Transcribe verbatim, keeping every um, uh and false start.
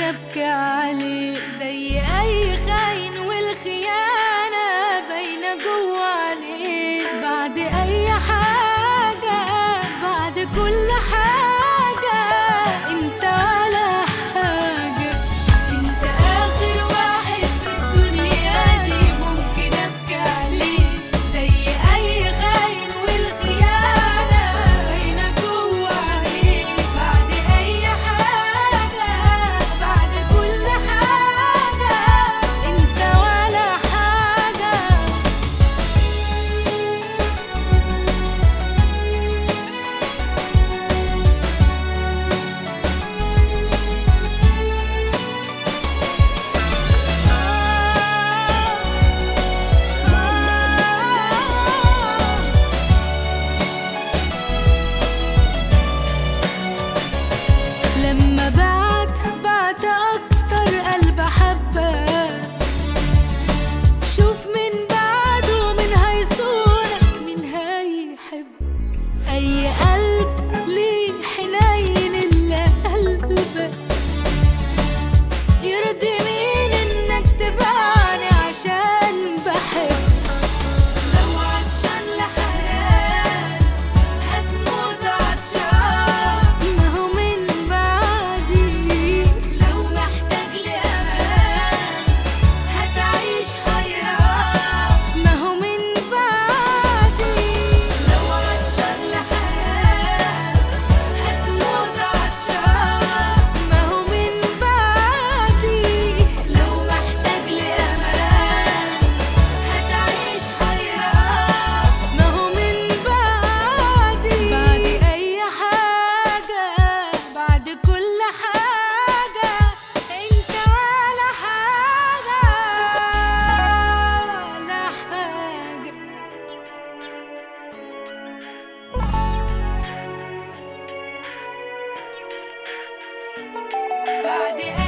أبكي عليه زي أي خاين، والخيانة باينة جوا عليه. بعد أي حاجة، بعد كل حاجة، انت ولا حاجة. انت آخر واحد في الدنيا دي ممكن أبكي عليه زي أي خاين، والخيانة باينة جوا عليه. بعد أي حاجة، بعد كل حاجة، انت ولا حاجة. لما بعت بعت أكتر قلب حبة، شوف من بعده من هيصونك من هيحب. أي قلب ليه حنين إلا قلبك، يرضي مين إنك تبعني عشان بحب. لو عطشان لحنان هتموت عطشان، ما هو من بعدي. لو محتاج لأمان هتعيش حيران، ما هو من بعدي. لو عطشان لحنان هتموت عطشان، ما هو من بعدي. لو محتاج لأمان هتعيش حيران، ما هو من بعدي. بعد أي حاجة، بعد كل حاجة، انت ولا حاجة ولا حاجة. بعد